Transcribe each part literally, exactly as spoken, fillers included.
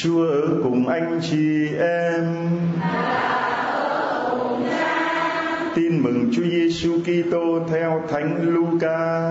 Chúa ở cùng anh chị em. Tin mừng Chúa Giêsu Kitô theo Thánh Luca.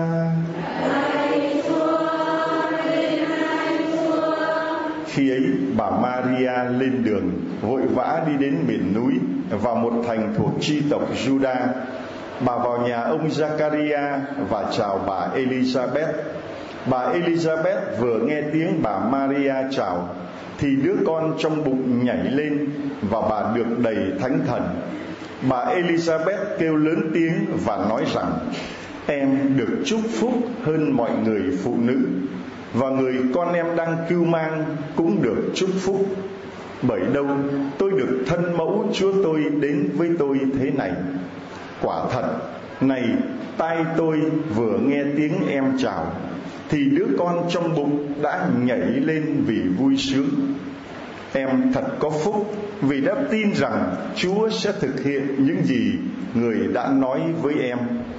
Khi ấy bà Maria lên đường vội vã đi đến miền núi vào một thành thuộc chi tộc Juda. Bà vào nhà ông Giaccaria và chào bà Elizabeth. Bà Elizabeth vừa nghe tiếng bà Maria chào thì đứa con trong bụng nhảy lên và bà được đầy Thánh Thần. Bà Elizabeth kêu lớn tiếng và nói rằng: em được chúc phúc hơn mọi người phụ nữ, và người con em đang cưu mang cũng được chúc phúc. Bởi đâu tôi được thân mẫu Chúa tôi đến với tôi thế này. Quả thật, này tai tôi vừa nghe tiếng em chào thì đứa con trong bụng đã nhảy lên vì vui sướng. Em thật có phúc vì đã tin rằng Chúa sẽ thực hiện những gì người đã nói với em.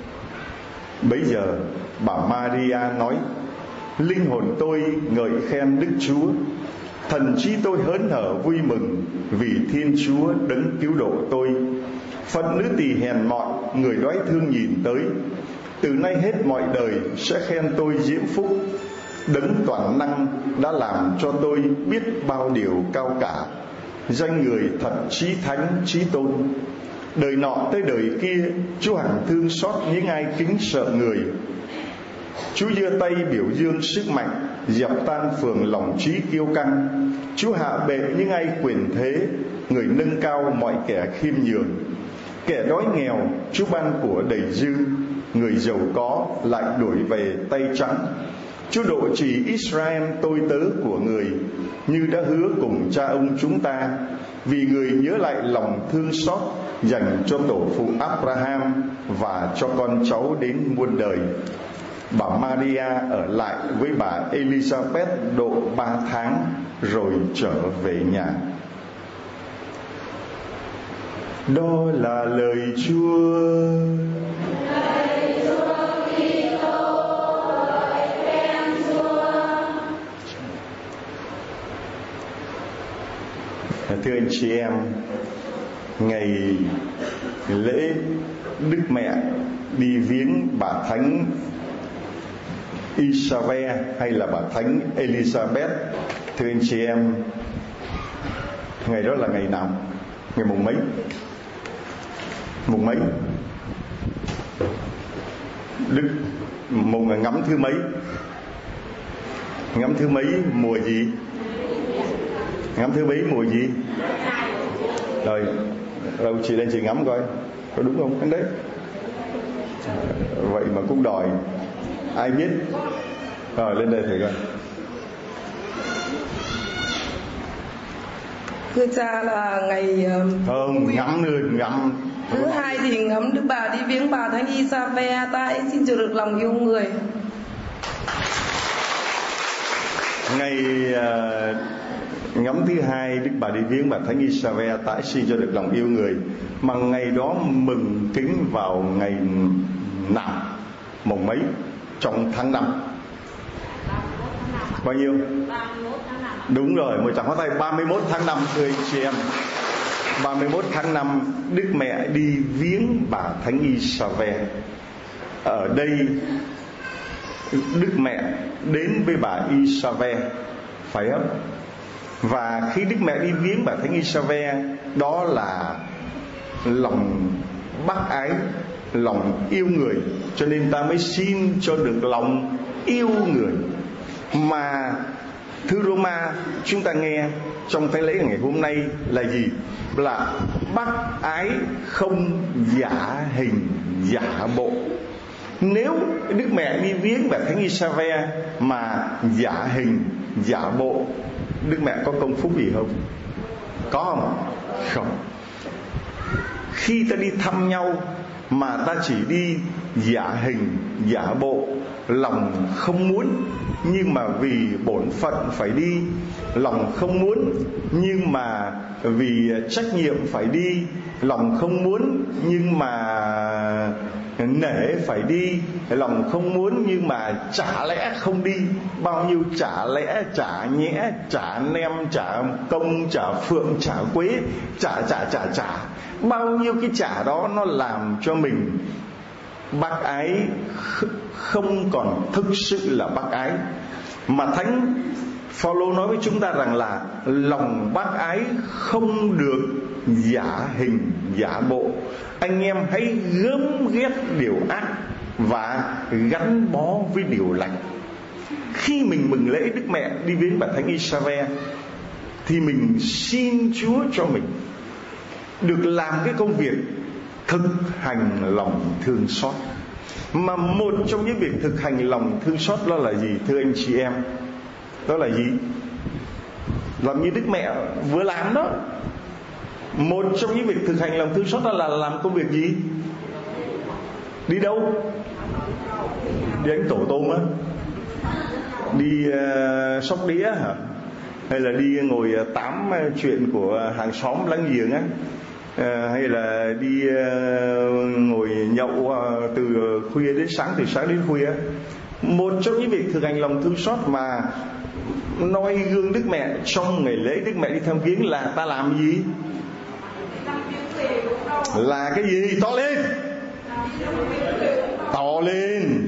Bấy giờ bà Maria nói: linh hồn tôi ngợi khen Đức Chúa, thần trí tôi hớn hở vui mừng vì Thiên Chúa đấng cứu độ tôi. Phận nữ tỳ hèn mọn người đói thương nhìn tới, từ nay hết mọi đời sẽ khen tôi diễm phúc. Đấng toàn năng đã làm cho tôi biết bao điều cao cả, danh người thật chí thánh chí tôn. Đời nọ tới đời kia, Chúa hằng thương xót những ai kính sợ người. Chúa giơ tay biểu dương sức mạnh, dẹp tan phường lòng trí kiêu căng. Chúa hạ bệ những ai quyền thế, người nâng cao mọi kẻ khiêm nhường. Kẻ đói nghèo Chúa ban của đầy dư, người giàu có lại đuổi về tay trắng. Chúa độ trì Israel tôi tớ của người, như đã hứa cùng cha ông chúng ta, vì người nhớ lại lòng thương xót dành cho tổ phụ Abraham và cho con cháu đến muôn đời. Bà Maria ở lại với bà Elizabeth độ ba tháng rồi trở về nhà. Đó là lời Chúa. Thưa anh chị em, ngày lễ Đức Mẹ đi viếng bà Thánh Isabel hay là bà Thánh Elizabeth, thưa anh chị em, ngày đó là ngày nào? Ngày mùng mấy? Mùng mấy? Đức mùng ngắm thứ mấy? Ngắm thứ mấy mùa gì? Ngắm thứ mấy mùa gì? Rồi, đâu chị lên chị ngắm coi có đúng không? Anh đấy. Vậy mà cũng đòi. Ai biết? Rồi lên đây thầy coi. Thưa cha là ngày không ngắm nữa, ngắm. Thứ hai thì ngắm Đức bà đi viếng bà Thánh Isabel tại xin chừa được lòng yêu người. Ngày uh, ngắm thứ hai Đức bà đi viếng bà Thánh Isabel tại xin cho được lòng yêu người. Mà ngày đó mừng kính vào ngày nào? Mùng mấy trong tháng năm? Bao nhiêu? Đúng rồi, một tràng pháo tay ba mươi mốt tháng năm, thưa anh chị em. ba mươi mốt tháng năm Đức Mẹ đi viếng bà Thánh Isabel. Ở đây Đức Mẹ đến với bà Isabel, phải không? Và khi Đức Mẹ đi viếng bà Thánh Isabel, đó là lòng bác ái, lòng yêu người, cho nên ta mới xin cho được lòng yêu người. Mà thư Roma chúng ta nghe trong thánh lễ ngày hôm nay là gì? Là bác ái không giả hình giả bộ. Nếu Đức Mẹ đi viếng bà Thánh Isabel mà giả hình giả bộ, Đức Mẹ có công phúc gì không? Có không? Không. Khi ta đi thăm nhau mà ta chỉ đi giả hình giả bộ lòng không muốn nhưng mà vì bổn phận phải đi, lòng không muốn nhưng mà vì trách nhiệm phải đi, lòng không muốn nhưng mà nể phải đi, lòng không muốn nhưng mà chả lẽ không đi. Bao nhiêu chả lẽ, chả nhẽ, chả nem, chả công, chả phượng, chả quế, chả chả chả chả bao nhiêu cái chả đó nó làm cho mình bác ái không còn thực sự là bác ái. Mà Thánh Phaolô nói với chúng ta rằng là lòng bác ái không được giả hình giả bộ. Anh em hãy gớm ghét điều ác và gắn bó với điều lành. Khi mình mừng lễ Đức Mẹ đi viếng bà Thánh Isave thì mình xin Chúa cho mình được làm cái công việc thực hành lòng thương xót. Mà một trong những việc thực hành lòng thương xót đó là gì thưa anh chị em? Đó là gì? Làm như Đức Mẹ vừa làm đó. Một trong những việc thực hành lòng thương xót đó là làm công việc gì? Đi đâu? Đi đánh tổ tôm á? Đi uh, sóc đĩa hả? Hay là đi ngồi tám chuyện của hàng xóm láng giềng á? À, hay là đi uh, ngồi nhậu uh, từ khuya đến sáng, từ sáng đến khuya. Một trong những việc thực hành lòng thương xót mà noi gương Đức Mẹ trong ngày lễ Đức Mẹ đi thăm viếng là ta làm gì? Là cái gì? To lên, to lên,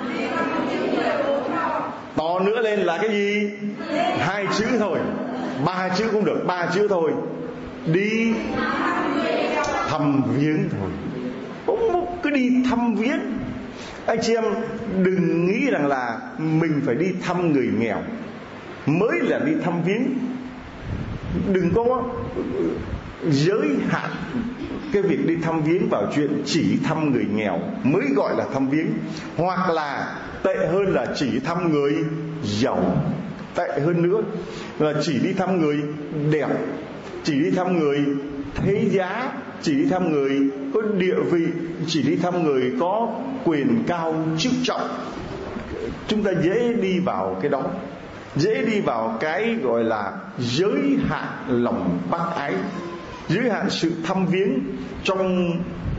to nữa lên là cái gì? Hai chữ thôi, ba chữ cũng được, ba chữ thôi. Đi thăm viếng thôi. Cũng cứ đi thăm viếng. Anh chị em đừng nghĩ rằng là mình phải đi thăm người nghèo mới là đi thăm viếng. Đừng có giới hạn cái việc đi thăm viếng vào chuyện chỉ thăm người nghèo mới gọi là thăm viếng, hoặc là tệ hơn là chỉ thăm người giàu, tệ hơn nữa là chỉ đi thăm người đẹp, chỉ đi thăm người thế giá, chỉ đi thăm người có địa vị, chỉ đi thăm người có quyền cao chức trọng. Chúng ta dễ đi vào cái đó, dễ đi vào cái gọi là giới hạn lòng bác ái, giới hạn sự thăm viếng trong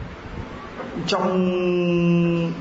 trong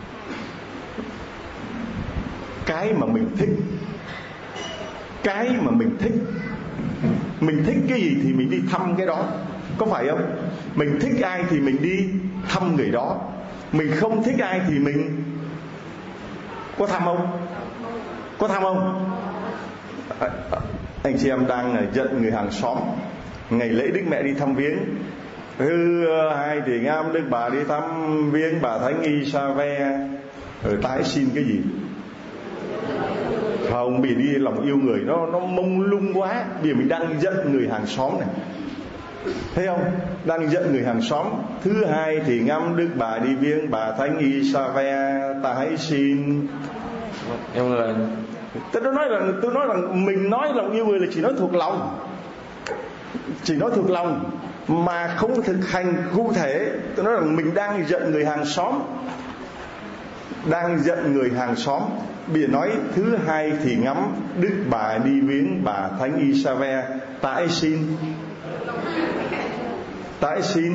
cái mà mình thích. Cái mà mình thích, mình thích cái gì thì mình đi thăm cái đó, có phải không? Mình thích ai thì mình đi thăm người đó. Mình không thích ai thì mình có thăm không? Có thăm không? À, anh chị em đang giận người hàng xóm ngày lễ Đức Mẹ đi thăm viếng. Thứ hai thì ngam Đức Bà đi thăm viếng bà Thánh Isave, rồi tái xin cái gì? Không, vì đi lòng yêu người nó nó mông lung quá. Vì mình đang giận người hàng xóm này, thấy không? Đang giận người hàng xóm. Thứ hai thì ngắm Đức Bà đi viếng bà Thánh Isave, tái xin. Em là tôi nói rằng tôi nói rằng mình nói lòng yêu người là chỉ nói thuộc lòng, chỉ nói thuộc lòng mà không thực hành cụ thể. Tôi nói rằng mình đang giận người hàng xóm, đang giận người hàng xóm. Bây giờ nói thứ hai thì ngắm Đức Bà đi viếng bà Thánh Isave, tái xin. Tái xin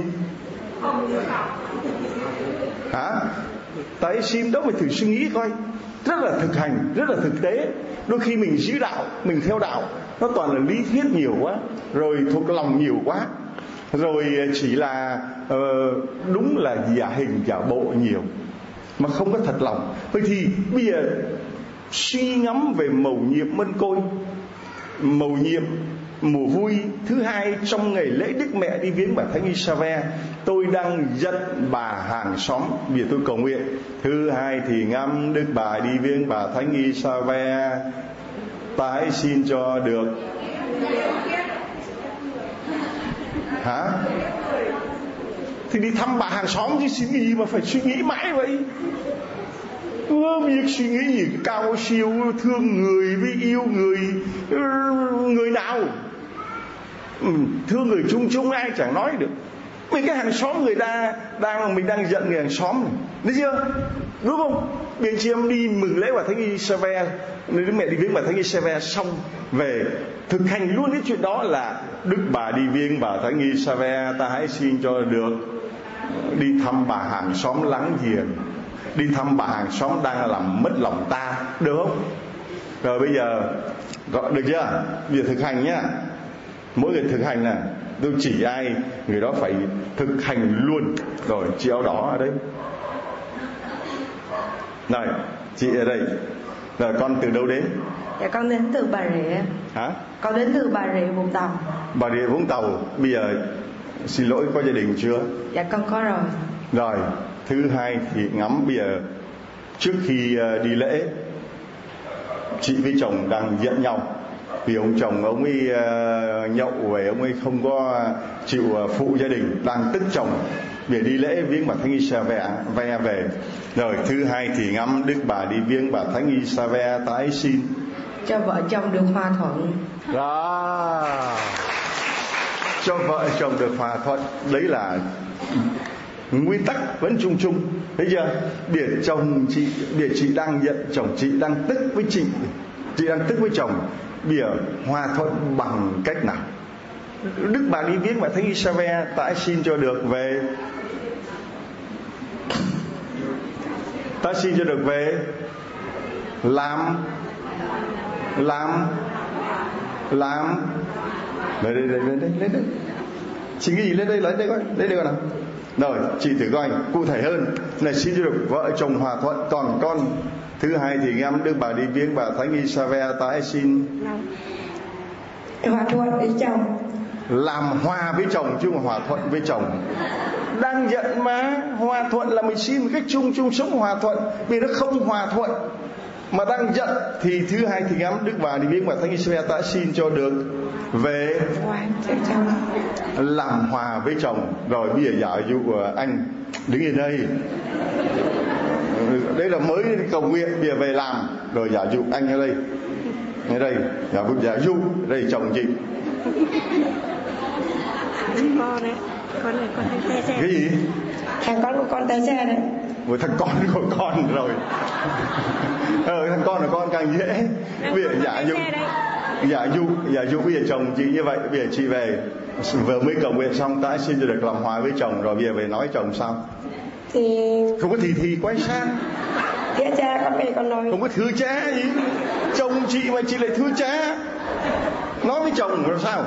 hả? Tái xin đó, mình thử suy nghĩ coi. Rất là thực hành, rất là thực tế. Đôi khi mình giữ đạo, mình theo đạo nó toàn là lý thuyết nhiều quá, rồi thuộc lòng nhiều quá, rồi chỉ là uh, đúng là giả hình giả bộ nhiều, mà không có thật lòng. Vậy thì bây giờ suy ngẫm về mầu nhiệm mân côi, mầu nhiệm mùa vui thứ hai trong ngày lễ Đức Mẹ đi viếng bà Thánh Isave. Tôi đang giận bà hàng xóm, vì tôi cầu nguyện thứ hai thì ngắm Đức Bà đi viếng bà Thánh Isave, tái xin cho được. Hả? Thì đi thăm bà hàng xóm chứ xin gì mà phải suy nghĩ mãi vậy? Việc suy nghĩ gì cao siêu, thương người với yêu người. Người nào? Ừ, thương người chung chung ai chẳng nói được. Vì cái hàng xóm người ta đang mình đang giận người hàng xóm này, thấy chưa? Đúng không? Bên chị em đi mừng lễ bà Thánh Isave, Đức Mẹ đi viếng bà Thánh Isave xong về thực hành luôn cái chuyện đó là Đức bà đi viếng bà Thánh Isave, ta hãy xin cho được đi thăm bà hàng xóm láng giềng, đi thăm bà hàng xóm đang làm mất lòng ta, được không? Rồi bây giờ được chưa? Bây giờ thực hành nhá. Mỗi người thực hành nè, tôi chỉ ai người đó phải thực hành luôn. Rồi chị áo đỏ ở đây. Này, chị ở đây. Rồi con từ đâu đến? Dạ con đến từ Bà Rịa. Hả? Con đến từ Bà Rịa Vũng Tàu. Bà Rịa Vũng Tàu. Bây giờ xin lỗi có gia đình chưa? Dạ con có rồi. Rồi, thứ hai thì ngắm bây giờ trước khi đi lễ, chị với chồng đang giận nhau vì ông chồng ông ấy uh, nhậu về, ông ấy không có chịu uh, phụ gia đình, đang tức chồng để đi lễ viếng bà Thánh Isave ve về. Rồi thứ hai thì ngắm Đức bà đi viếng bà Thánh Isave tái xin cho vợ chồng được hòa thuận. Đó, cho vợ chồng được hòa thuận, đấy là nguyên tắc vẫn chung chung, thấy chưa? Để chồng chị, để chị đang giận chồng, chị đang tức với chị, chị đang tức với chồng, bây giờ hòa thuận bằng cách nào? Đức bà đi viếng bà Thánh Isave tái xin cho được về, tái xin cho được về làm làm làm đây đây đây đây đây đây chị nghĩ gì lên đây, lấy đây coi, lấy đây coi nào. Rồi chị thử coi cụ thể hơn này, xin cho được vợ chồng hòa thuận. Còn con thứ hai thì nghe Đức bà đi viếng bà Thánh Isave tái xin hòa thuận với chồng, làm hòa với chồng chứ không hòa thuận với chồng. Đang giận mà hòa thuận là mình xin một cách chung chung sống hòa thuận, vì nó không hòa thuận mà đang giận thì thứ hai thì ngắm Đức bà đi viếng bà Thánh Isave tái xin cho được về làm hòa với chồng. Rồi bây giờ giả dụ anh đứng ở đây, đây là mới cầu nguyện, bây giờ về làm. Rồi giả dụ anh ở đây, ở đây giả dụ, giả dụ đây chồng chị. Con đấy, con này con tay xe. Cái gì? Thằng con của con tay xe đấy. Với thằng con của con rồi. Ờ, thằng con của con càng dễ. Bây giờ giả dụ, giả dụ, giả dụ bây giờ chồng chị như vậy, bây giờ chị về vừa mới cầu nguyện xong tái xin cho được làm hòa với chồng, rồi bây giờ về nói chồng sao? Thì không có thì thì quay sang. Thưa cha, con về con nói. Không có thưa cha gì. Chồng chị mà chị lại thưa cha. Nói với chồng làm sao?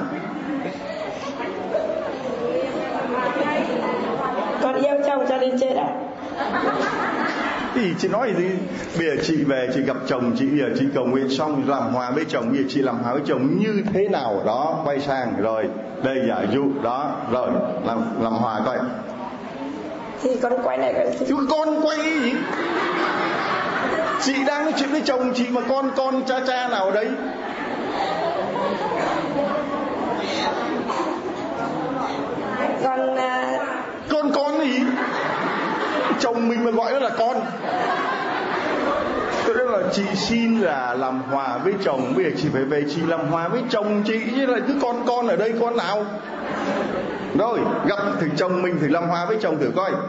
Con yêu chồng cho đến chết à? Thì chị nói gì? Bây giờ chị về chị gặp chồng chị, bây giờ chị cầu nguyện xong làm hòa với chồng, bây giờ chị làm hòa với chồng như thế nào đó, quay sang rồi đây giả dụ đó, rồi làm làm hòa coi. Thì con quay này coi. Chứ con quay gì? Chị đang nói chuyện với chồng chị mà con con cha cha nào đấy? Con uh... con con gì? Chồng mình mà gọi nó là con. Tôi nói là chị xin là làm hòa với chồng, bây giờ chị phải về chị làm hòa với chồng chị, chứ là cứ con con ở đây con nào? Rồi gặp thử chồng mình thử làm hòa với chồng thử coi.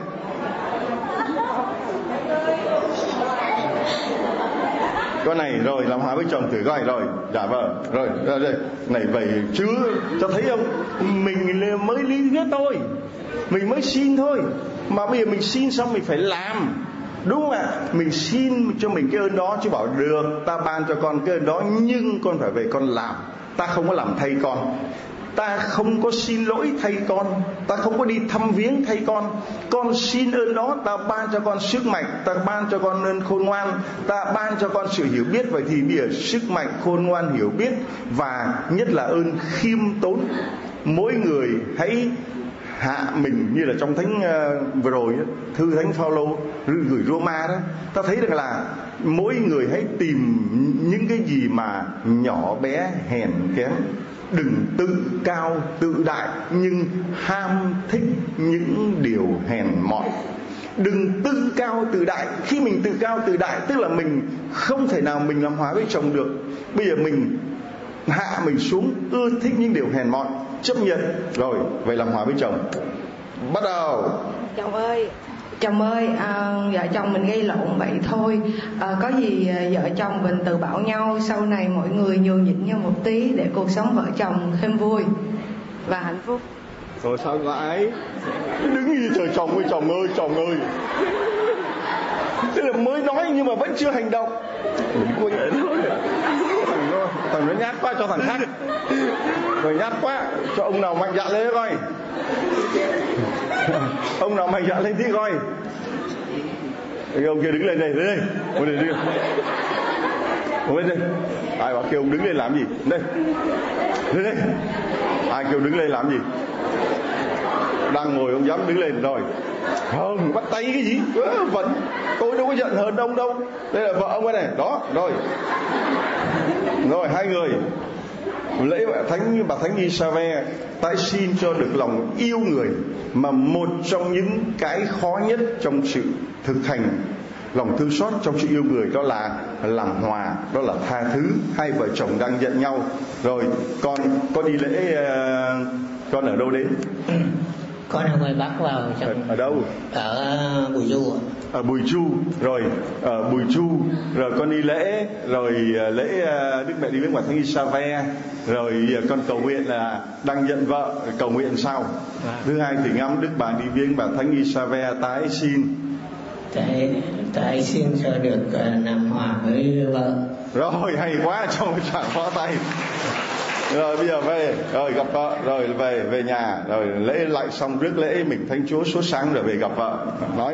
Con này rồi làm hòa với chồng thử coi, rồi giả vờ rồi đây, đây này vậy chứ cho thấy không, mình mới lý thuyết thôi, mình mới xin thôi, mà bây giờ mình xin xong mình phải làm, đúng không ạ? Mình xin cho mình cái ơn đó chứ bảo được ta ban cho con cái ơn đó, nhưng con phải về con làm. Ta không có làm thay con, ta không có xin lỗi thay con, ta không có đi thăm viếng thay con. Con xin ơn đó, ta ban cho con sức mạnh, ta ban cho con ơn khôn ngoan, ta ban cho con sự hiểu biết. Vậy thì bây giờ sức mạnh, khôn ngoan, hiểu biết và nhất là ơn khiêm tốn. Mỗi người hãy hạ mình, như là trong thánh uh, vừa rồi thư thánh Phaolô gửi Roma đó, ta thấy rằng là mỗi người hãy tìm những cái gì mà nhỏ bé hèn kém, đừng tự cao tự đại, nhưng ham thích những điều hèn mọn. Đừng tự cao tự đại. Khi mình tự cao tự đại tức là mình không thể nào mình làm hòa với chồng được. Bây giờ mình hạ mình xuống, ưa thích những điều hèn mọn, chấp nhận rồi về làm hòa với chồng. Bắt đầu. Chồng ơi, chồng ơi, à, vợ chồng mình gây lộn vậy thôi, à, có gì vợ chồng mình tự bảo nhau, sau này mọi người nhường nhịn nhau một tí để cuộc sống vợ chồng thêm vui và hạnh phúc. Rồi sao lại đứng như trời, chồng ơi, chồng ơi, chồng ơi. Thế là mới nói nhưng mà vẫn chưa hành động. Thằng nó, thằng nó nhát quá, cho thằng khác. Rồi nhát quá, cho ông nào mạnh dạn lên coi. Ông nào mạnh dạn lên tí coi. Ông kia đứng lên đây, lên đây. Ông lên đây. Ông lên đây. Ai bảo kêu ông đứng lên làm gì? Đây. Lên đây. Ai kêu đứng lên làm gì? Đang ngồi ông dám đứng lên rồi. Không, bắt tay cái gì? Vẫn tôi đâu có giận hơn ông đâu. Đây là vợ ông ấy này. Đó, rồi. Rồi hai người lễ thánh bà thánh Isabel tái xin cho được lòng yêu người, mà một trong những cái khó nhất trong sự thực hành lòng thương xót trong sự yêu người đó là làm hòa, đó là tha thứ. Hai vợ chồng đang giận nhau rồi, con con đi lễ, uh, con ở đâu đến? Con ở ngoài Bắc vào trong... Ở, ở đâu? Ở Bùi Du. Ở Bùi Chu. Rồi ở Bùi Chu rồi con đi lễ, rồi lễ Đức Mẹ đi viếng bà thánh Isabel, rồi con cầu nguyện là đang giận vợ, cầu nguyện sao? À. Thứ hai thì ngắm Đức bà đi viếng bà thánh Isabel tái xin tái tái xin cho được uh, làm hòa với vợ. Rồi hay quá, cho một tràng pháo tay. Rồi bây giờ về, rồi gặp vợ, rồi về về nhà, rồi lễ lại xong rước lễ mình thánh Chúa suốt sáng rồi về gặp vợ. Nói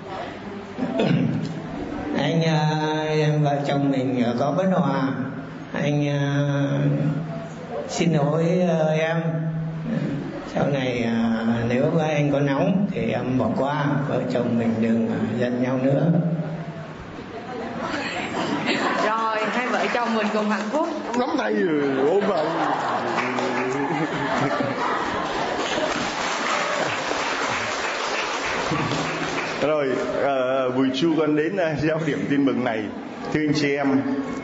anh uh, vợ chồng mình có bất hòa, anh uh, xin lỗi uh, em. Sau này uh, nếu anh có nóng thì em bỏ qua, vợ chồng mình đừng uh, giận nhau nữa. Rồi hai vợ chồng mình cùng hạnh phúc. Nắm tay rồi ôm vào. Rồi uh, buổi trưa con đến uh, giáo điểm tin mừng này. Thưa anh chị em,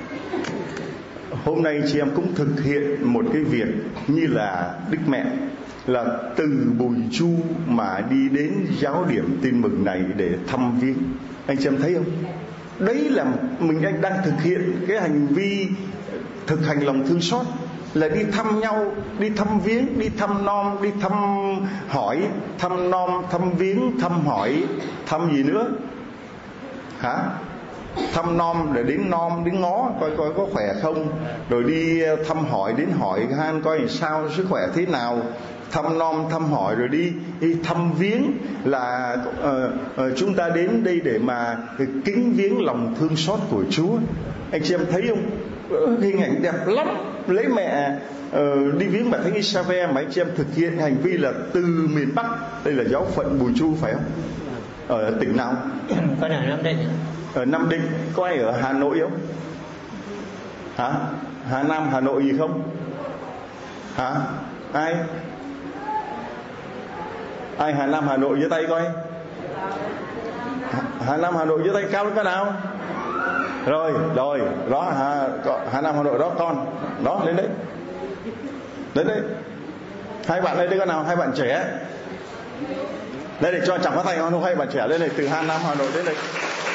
hôm nay chị em cũng thực hiện một cái việc như là Đức Mẹ, là từ Bùi Chu mà đi đến giáo điểm tin mừng này để thăm viếng. Anh chị em thấy không? Đấy là mình anh đang thực hiện cái hành vi thực hành lòng thương xót, là đi thăm nhau, đi thăm viếng, đi thăm nom, đi thăm hỏi, thăm nom, thăm viếng, thăm hỏi, thăm gì nữa? Hả? Thăm nom để đến nom, đến ngó coi coi có khỏe không, rồi đi thăm hỏi, đến hỏi han coi sao, sức khỏe thế nào, thăm nom thăm hỏi, rồi đi, đi thăm viếng là uh, uh, chúng ta đến đây để mà kính viếng lòng thương xót của Chúa. Anh chị em thấy không? Hình ảnh đẹp lắm. Lấy mẹ uh, đi viếng bà thánh Isabel mà anh chị em thực hiện hành vi là từ miền Bắc. Đây là giáo phận Bùi Chu phải không? Ở tỉnh nào? Con ở Nam Định. Ở Nam Định. Có ai ở Hà Nội không? Hả? Hà Nam Hà Nội gì không? Hả? Ai? Ai Hà Nam Hà Nội giơ tay coi. Hà Nam Hà Nội giơ tay cao lên cái nào? Rồi, rồi, đó Hà, Hà Nam Hà Nội đó con. Đó, lên đấy. Lên đấy. Hai bạn lên đây con nào? Hai bạn trẻ. Đây để cho chẳng có tay con, hai bạn trẻ lên này, từ Hà Nam Hà Nội đến đây.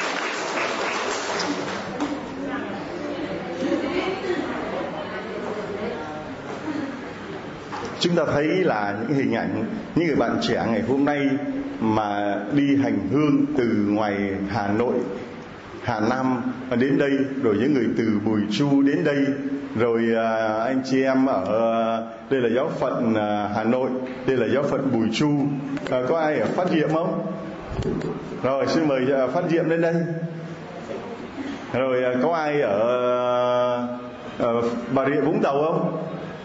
Chúng ta thấy là những hình ảnh những người bạn trẻ ngày hôm nay mà đi hành hương từ ngoài Hà Nội, Hà Nam đến đây, rồi những người từ Bùi Chu đến đây, rồi à, anh chị em ở đây là giáo phận à, Hà Nội, đây là giáo phận Bùi Chu. À, có ai ở Phát Diệm không? Rồi xin mời à, Phát Diệm lên đây. Rồi à, có ai ở, ở Bà Rịa Vũng Tàu không?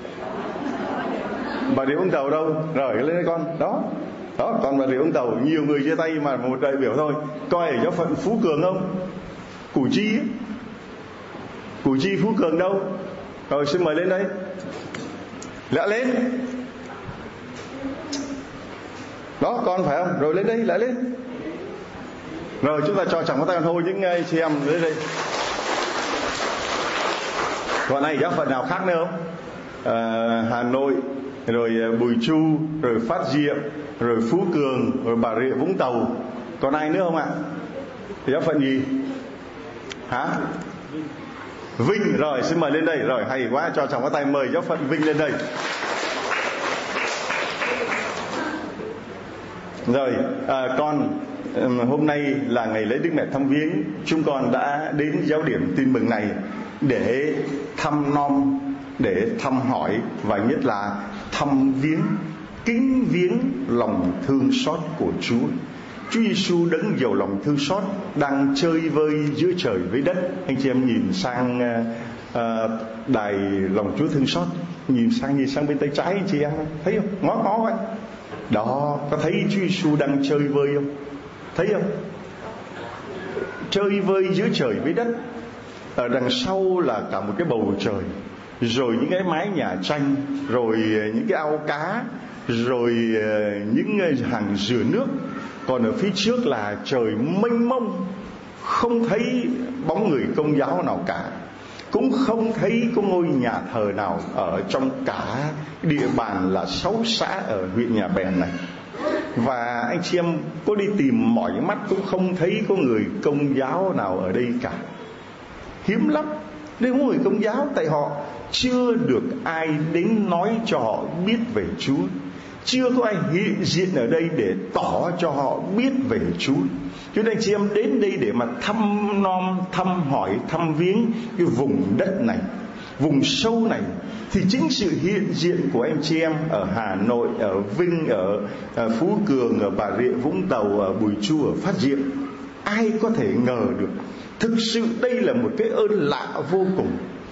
Bà Rịa Vũng Tàu đâu? Rồi lên đây con. Đó. Đó, còn Bà Rịa Vũng Tàu nhiều người chia tay mà một đại biểu thôi. Coi ở giáo phận Phú Cường không? Củ Chi ấy. Củ Chi Phú Cường đâu? Rồi xin mời lên đây. Lẹ lên. Đó, con phải không? Rồi lên đây, lại lên. Rồi chúng ta cho chẳng có tay thôi những anh chị em lên đây. Còn này giáo phận nào khác nữa không? À, Hà Nội, rồi Bùi Chu, rồi Phát Diệm, rồi Phú Cường, rồi Bà Rịa Vũng Tàu. Còn ai nữa không ạ? Giáo phận gì? Hả? Vinh. Rồi xin mời lên đây. Rồi hay quá, cho chồng có tay mời giáo phận Vinh lên đây. Rồi à, con hôm nay là ngày lễ Đức Mẹ Thăm Viếng, chúng con đã đến giáo điểm Tin Mừng này để thăm nom, để thăm hỏi và nhất là thăm viếng, kính viếng lòng thương xót của Chúa. Chúa Giêsu đấng giàu lòng thương xót đang chơi vơi giữa trời với đất. Anh chị em nhìn sang uh, đài lòng Chúa thương xót, nhìn sang nhìn sang bên tay trái anh chị em thấy không? Ngó ngó vậy. Đó, có thấy Chúa Giêsu đang chơi vơi không? Thấy không? Chơi vơi giữa trời với đất. Ở đằng sau là cả một cái bầu trời, rồi những cái mái nhà tranh, rồi những cái ao cá, rồi những hàng dừa nước. Còn ở phía trước là trời mênh mông, không thấy bóng người Công giáo nào cả, cũng không thấy có ngôi nhà thờ nào ở trong cả địa bàn là sáu xã ở huyện Nhà Bè này. Và anh chị em có đi tìm mỏi mắt cũng không thấy có người Công giáo nào ở đây cả. Hiếm lắm. Nếu có người Công giáo, tại họ chưa được ai đến nói cho họ biết về Chúa, chưa có ai hiện diện ở đây để tỏ cho họ biết về Chúa. Cho nên anh chị em đến đây để mà thăm nom, thăm hỏi, thăm viếng cái vùng đất này, vùng sâu này, thì chính sự hiện diện của anh chị em ở Hà Nội, ở Vinh, ở, ở Phú Cường, ở Bà Rịa Vũng Tàu, ở Bùi Chu, ở Phát Diệm, ai có thể ngờ được. Thực sự đây là một cái ơn lạ vô cùng.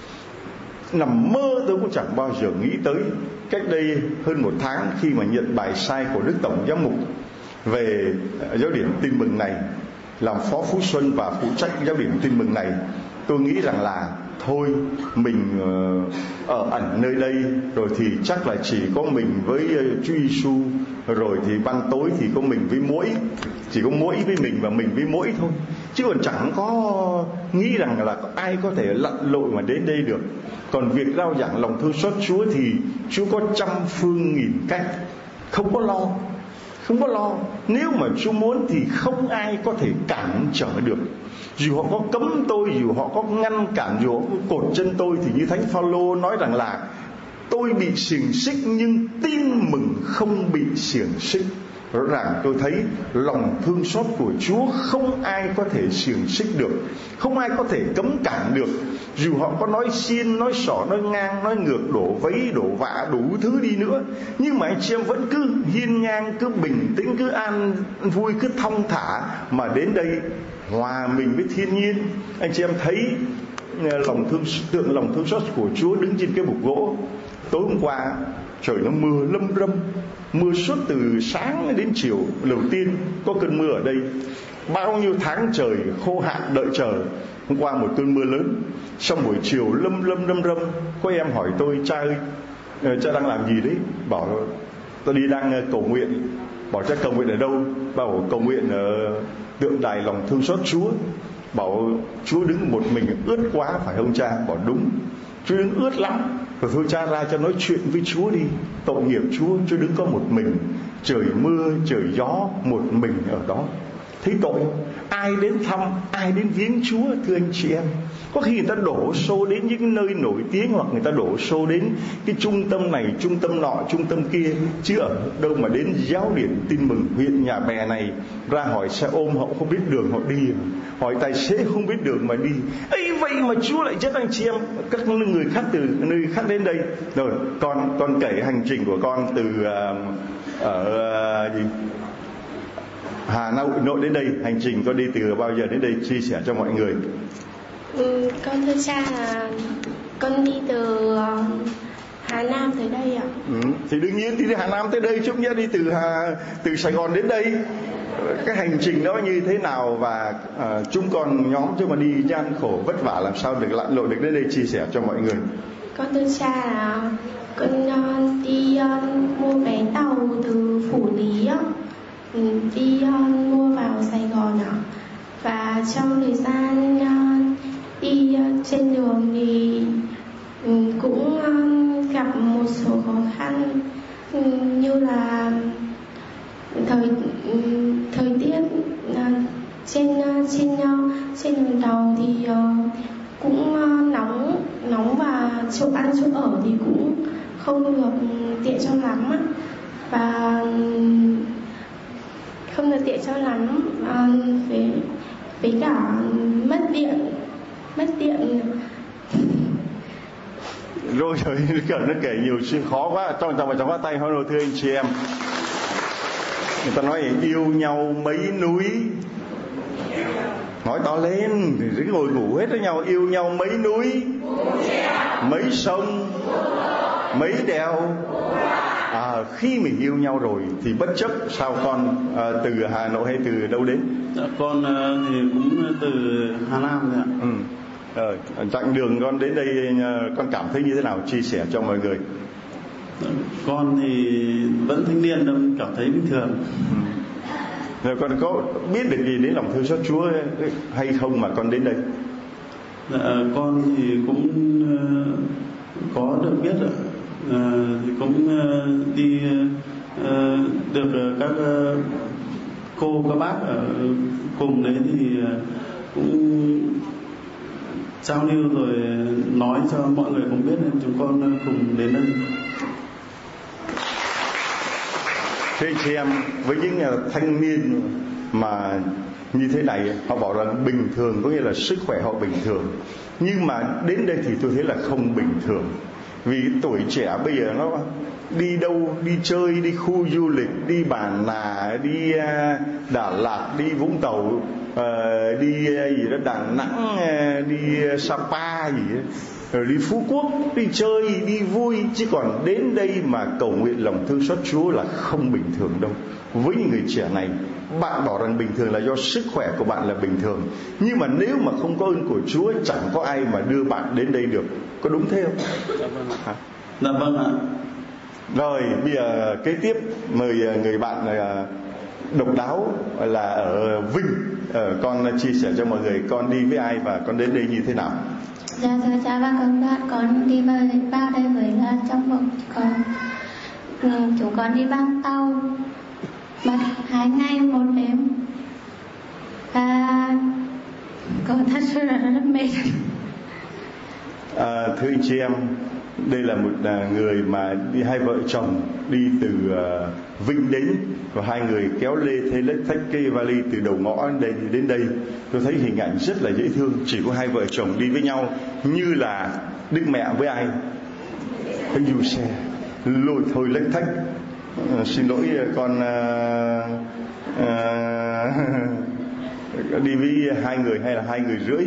Nằm mơ tôi cũng chẳng bao giờ nghĩ tới. Cách đây hơn một tháng, khi mà nhận bài sai của Đức Tổng Giám mục về giáo điểm Tin Mừng này, làm Phó Phú Xuân và phụ trách giáo điểm Tin Mừng này, tôi nghĩ rằng là thôi mình ở ẩn nơi đây rồi thì chắc là chỉ có mình với Chúa Giêsu, rồi thì ban tối thì có mình với muỗi, chỉ có muỗi với mình và mình với muỗi thôi, chứ còn chẳng có nghĩ rằng là ai có thể lặn lội mà đến đây được. Còn việc rao giảng lòng thương xót Chúa thì Chúa có trăm phương nghìn cách, không có lo, không có lo. Nếu mà Chúa muốn thì không ai có thể cản trở được. Dù họ có cấm tôi, dù họ có ngăn cản, dù họ có cột chân tôi, thì như Thánh Phaolô nói rằng là tôi bị xiềng xích nhưng tin mừng không bị xiềng xích. Rõ ràng tôi thấy lòng thương xót của Chúa không ai có thể xiềng xích được, không ai có thể cấm cản được. Dù họ có nói xiên, nói xỏ, nói ngang, nói ngược, đổ vấy, đổ vạ, đủ thứ đi nữa, nhưng mà anh chị em vẫn cứ hiên ngang, cứ bình tĩnh, cứ an vui, cứ thong thả mà đến đây hòa mình với thiên nhiên. Anh chị em thấy lòng thương, tượng lòng thương xót của Chúa đứng trên cái bục gỗ. Tối hôm qua trời nó mưa lâm râm, mưa suốt từ sáng đến chiều. Đầu tiên có cơn mưa ở đây, bao nhiêu tháng trời khô hạn đợi chờ. Hôm qua một cơn mưa lớn, xong buổi chiều lâm lâm lâm râm. Có em hỏi tôi: cha ơi, cha đang làm gì đấy? Bảo tôi đi đang cầu nguyện. Bảo cha cầu nguyện ở đâu? Bảo cầu nguyện ở tượng đài lòng thương xót Chúa. Bảo Chúa đứng một mình ướt quá phải không cha? Bảo đúng, Chúa đứng ướt lắm. Rồi thôi cha ra cho nói chuyện với Chúa đi. Tội nghiệp Chúa, Chúa đứng có một mình, trời mưa trời gió, một mình ở đó. Thấy tội không? Ai đến thăm, ai đến viếng Chúa, thưa anh chị em? Có khi người ta đổ xô đến những nơi nổi tiếng, hoặc người ta đổ xô đến cái trung tâm này, trung tâm nọ, trung tâm kia, chứ ở đâu mà đến giáo điểm Tin Mừng huyện Nhà Bè này. Ra hỏi xe ôm họ không biết đường họ đi, hỏi tài xế không biết đường mà đi. Ấy vậy mà Chúa lại dẫn anh chị em, các người khác từ nơi khác đến đây. Rồi con con kể hành trình của con từ uh, ở uh, gì Hà Nội đến đây. Hành trình con đi từ bao giờ đến đây, chia sẻ cho mọi người. Ừ, con thưa cha là con đi từ Hà Nam tới đây ạ. Ừ, thì đương nhiên đi từ Hà Nam tới đây, chứ không nhớ đi từ Hà, từ Sài Gòn đến đây. Cái hành trình đó như thế nào, và uh, chúng con nhóm chứ mà đi gian khổ vất vả làm sao được lặn lội được đến đây, chia sẻ cho mọi người. Con thưa cha là con uh, đi uh, mua vé tàu từ Phủ Lý uh, đi uh, mua vào Sài Gòn ạ. Và trong thời gian uh, đi uh, trên đường thì um, cũng uh, gặp một số khó khăn, um, như là thời thời tiết trên trên trên đường tàu thì cũng nóng nóng và chỗ ăn chỗ ở thì cũng không được tiện cho lắm, và không được tiện cho lắm, với với cả mất điện mất điện rồi rồi nó kể nhiều chuyện khó quá. Trong trong trong phát tay hỏi rồi, thưa anh chị em, người ta nói yêu nhau mấy núi, nói to lên thì ngồi ngủ hết với nhau. Yêu nhau mấy núi, mấy sông, mấy đèo. À, khi mình yêu nhau rồi thì bất chấp sao con à, từ Hà Nội hay từ đâu đến? Dạ, con thì cũng từ Hà Nam thôi ạ. Ừ. Ờ, chặng đường con đến đây con cảm thấy như thế nào, chia sẻ cho mọi người. Con thì vẫn thanh niên, nên cảm thấy bình thường. Ừ. Rồi con có biết được gì đến lòng thương xót Chúa hay không mà con đến đây? Dạ, con thì cũng uh, có được biết ạ. Uh, thì cũng uh, đi uh, được uh, các uh, cô các bác ở cùng đấy thì uh, cũng giao lưu rồi nói cho mọi người cũng biết, nên chúng con cùng đến đây. Thế anh chị em, với những thanh niên mà như thế này, họ bảo rằng bình thường có nghĩa là sức khỏe họ bình thường, nhưng mà đến đây thì tôi thấy là không bình thường. Vì tuổi trẻ bây giờ nó đi đâu, đi chơi, đi khu du lịch, đi Bà Nà, đi Đà Lạt, đi Vũng Tàu, đi gì đó Đà Nẵng, đi Sapa gì đó, rồi đi Phú Quốc, đi chơi, đi vui. Chứ còn đến đây mà cầu nguyện lòng thương xót Chúa là không bình thường đâu. Với những người trẻ này, bạn bảo rằng bình thường là do sức khỏe của bạn là bình thường, nhưng mà nếu mà không có ơn của Chúa, chẳng có ai mà đưa bạn đến đây được. Có đúng thế không? Dạ vâng ạ. Dạ vâng ạ. Rồi bây giờ kế tiếp mời người bạn độc đáo là ở Vinh, ở con chia sẻ cho mọi người con đi với ai và con đến đây như thế nào. Dạ thưa cha và các bạn, con đi vào đây với là trong một con chúng con đi bằng tàu mất hai ngày một đêm, và con thật sự là rất mệt. À, thưa anh chị em, đây là một người mà đi hai vợ chồng đi từ uh, Vinh đến, và hai người kéo lê thế lết thách cái vali từ đầu ngõ đến đây, đến đây. Tôi thấy hình ảnh rất là dễ thương, chỉ có hai vợ chồng đi với nhau, như là Đức Mẹ với ai? Với Du Xe, lôi thôi lết thách. Uh, xin lỗi con uh, uh, đi với hai người hay là hai người rưỡi?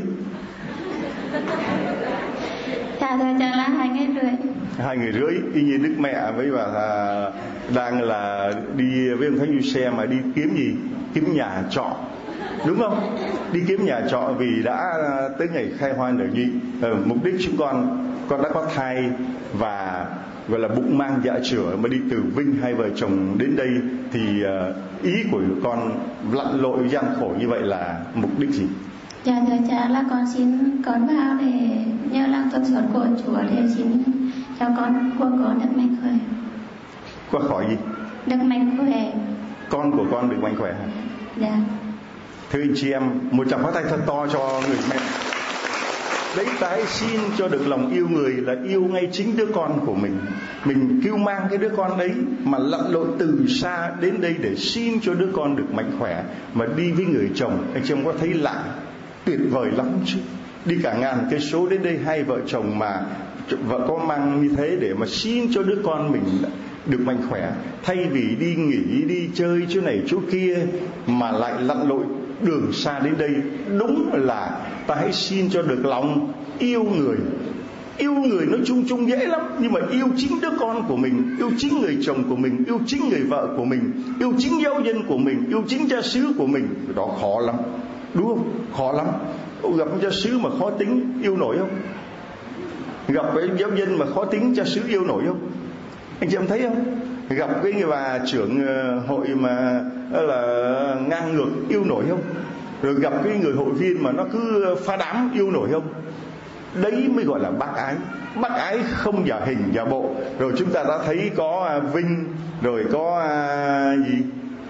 Dạ thưa cha là hai người rưỡi. Hai người rưỡi, y như Đức Mẹ với bà là đang là đi với ông Thánh Du Xe mà đi kiếm gì? Kiếm nhà trọ, đúng không? Đi kiếm nhà trọ vì đã tới ngày khai hoan nở nhị. Ờ, mục đích chúng con con đã có thai và gọi là bụng mang dạ chửa, mà đi từ Vinh hai vợ chồng đến đây thì uh, ý của con lặn lội gian khổ như vậy là mục đích gì? Dạ thưa cha là con xin con vào để nhờ lòng thương xót của Chúa để xin cho con của con được mạnh khỏe. Qua khỏi gì? Được mạnh khỏe. Con của con được mạnh khỏe hả? Dạ. Thưa anh chị em, một tràng pháo tay thật to cho người mẹ. Đấy, tái xin cho được lòng yêu người là yêu ngay chính đứa con của mình. Mình kêu mang cái đứa con đấy mà lặn lội từ xa đến đây để xin cho đứa con được mạnh khỏe, mà đi với người chồng. Anh chị em có thấy lạ, tuyệt vời lắm chứ. Đi cả ngàn cây số đến đây, hai vợ chồng mà vợ có mang như thế để mà xin cho đứa con mình được mạnh khỏe, thay vì đi nghỉ, đi chơi chỗ này chỗ kia mà lại lặn lội đường xa đến đây. Đúng là ta hãy xin cho được lòng yêu người. Yêu người nó chung chung dễ lắm, nhưng mà yêu chính đứa con của mình, yêu chính người chồng của mình, yêu chính người vợ của mình, yêu chính giáo dân của mình, yêu chính cha xứ của mình, đó khó lắm, đúng không? Khó lắm. Gặp cha xứ mà khó tính yêu nổi không? Gặp cái giáo dân mà khó tính cha xứ yêu nổi không? Anh chị em thấy không? Gặp cái người bà trưởng hội mà là ngang ngược yêu nổi không? Rồi gặp cái người hội viên mà nó cứ phá đám yêu nổi không? Đấy mới gọi là bác ái. Bác ái không giả hình giả bộ. Rồi chúng ta đã thấy có Vinh, rồi có gì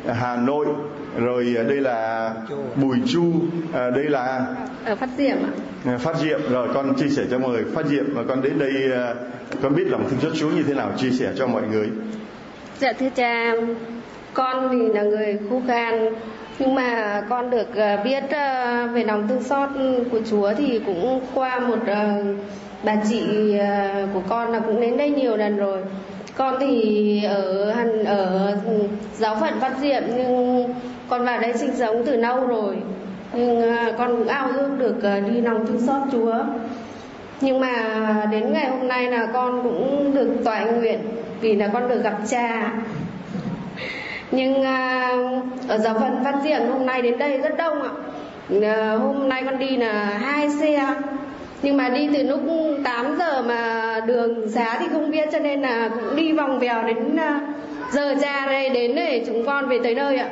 Hà Nội, rồi đây là Bùi Chu, à, đây là ở Phát Diệm ạ. Phát Diệm. Rồi con chia sẻ cho mọi người Phát Diệm, và con đến đây con biết lòng thương xót Chúa như thế nào, chia sẻ cho mọi người. Dạ thưa cha, con thì là người khô khan, nhưng mà con được biết về lòng thương xót của Chúa thì cũng qua một bà chị của con là cũng đến đây nhiều lần rồi. Con thì ở ở giáo phận Phát Diệm, nhưng con vào đây sinh sống từ lâu rồi, nhưng con cũng ao ước được đi lòng thương xót Chúa. Nhưng mà đến ngày hôm nay là con cũng được tọa nguyện vì là con được gặp cha. Nhưng ở giáo phận Phát Diệm hôm nay đến đây rất đông ạ. Hôm nay con đi là hai xe, nhưng mà đi từ lúc tám giờ mà đường xá thì không biết, cho nên là cũng đi vòng vèo đến giờ cha đây đến để chúng con về tới nơi ạ.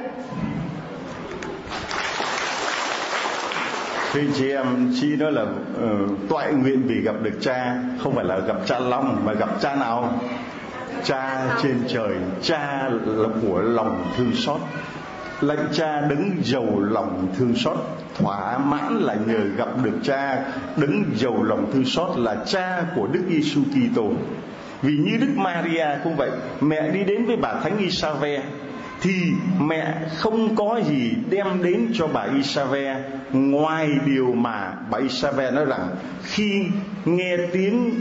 Thưa chị em, chị nói là uh, tọa nguyện vì gặp được cha, không phải là gặp cha Long, mà gặp cha nào? Cha trên trời, cha là của lòng thương xót. Lạy cha đấng giàu lòng thương xót, thỏa mãn là nhờ gặp được cha đấng giàu lòng thương xót là cha của Đức Giêsu Kitô. Vì như Đức Maria cũng vậy, mẹ đi đến với bà Thánh Isave thì mẹ không có gì đem đến cho bà Isave ngoài điều mà bà Isave nói rằng khi nghe tiếng